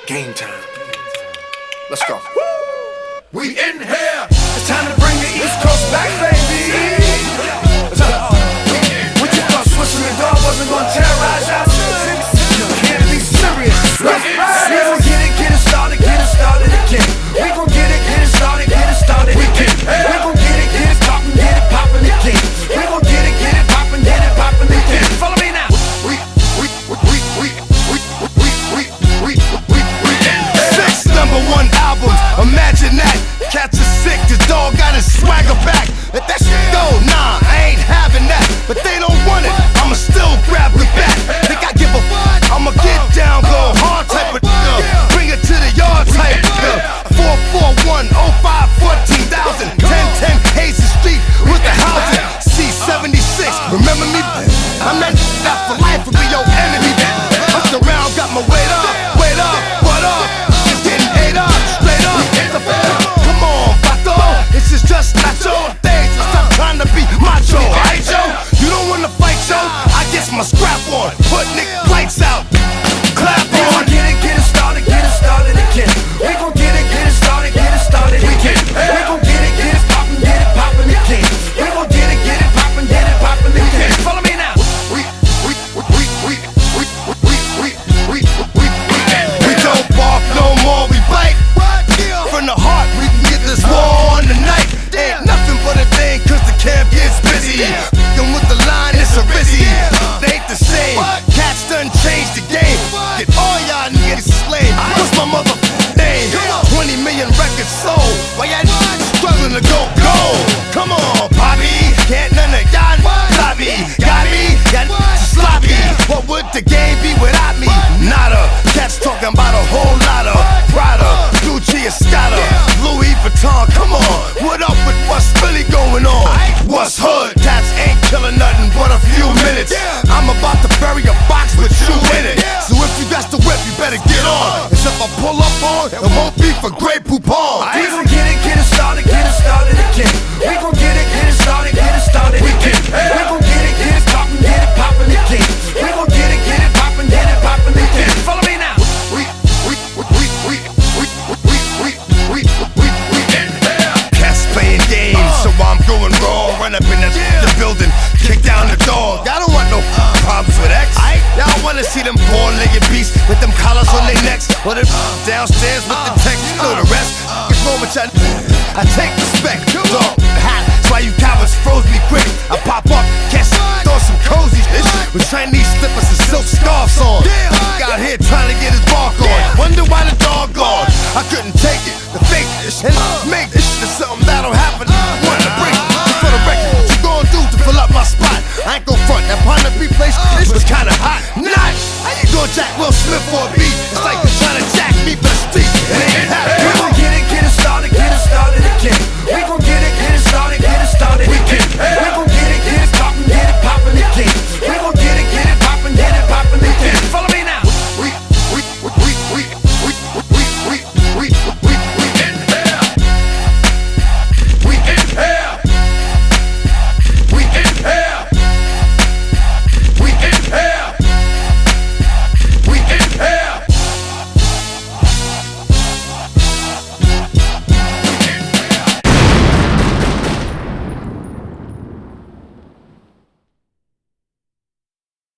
Game time. Let's go. We in here. It's time to bring the East Coast back, baby. What you thought Switzerland the dog wasn't gonna terrorize our city? Can't be serious. We gon' get it started again. We gon' get it started again. We gon' get it poppin' again. We gon' get it poppin' again. Follow me now. Six #1 albums, imagine that. Cats are sick, this dog got his swagger back. If that shit go, nah, I ain't having that. But they don't want it, I'ma still grab the bat. Think I give a fuck? I'ma get down, go hard type of bring it to the yard type 441 05 14,000 1010 Hazy Street with the housing C76. Remember me? I'm that for life will be your enemy. Humped around, got my weight up, what up? Just getting ate up, straight up. Come on, Vato, this is just not your day. So stop trying to be macho, alright, yo? You don't wanna fight, yo? I guess my scrap on, put Nick lights out, clap We gon' on. get it started again. We gon' get it started again. We gon' get it poppin' again. We gon' get it poppin' again. Follow me now. We don't bark no more, we bite. From the heart, we can get this war on tonight. Ain't nothing but a thing, cause the camp gets busy. And with the line, it's a rizzy. They ain't the same, cats done changed the game. Get all y'all niggas slayed. What's my motherfucking name? 20 million records sold. Why y'all struggling to go gold? Come on, Bobby, can't none of y'all lobby. Got me, sloppy. What would the game be without me? Nada. Cats talking about a whole lot of Prada, Gucci, Escada, Louis Vuitton. Come on, what up with what's really going on? What's hood? Cats ain't killing nothing but a few minutes. I'm about to bury a box with you in it. So if you got the whip, you better get on. As if I pull up on, it won't be for Grey Poupon. We gon' get it started again. We gon' get it started again. We gon' get it poppin' again. We gon' get it poppin' again. Follow me now. Cats playing games, so I'm going raw. Run up in the building, kick down the door. Y'all don't want no problems with X. Y'all wanna see them four-legged beasts with them collars on their necks, or them downstairs with the text. You know the rest. What's wrong with y'all? I take respect, dog. Hot, that's why you cowards froze me quick. I pop up, catch, throw some cozy shit with Chinese slippers and silk scarves on. Out here trying to get his bark on. Wonder why the dog gone. I couldn't take it, the fake shit.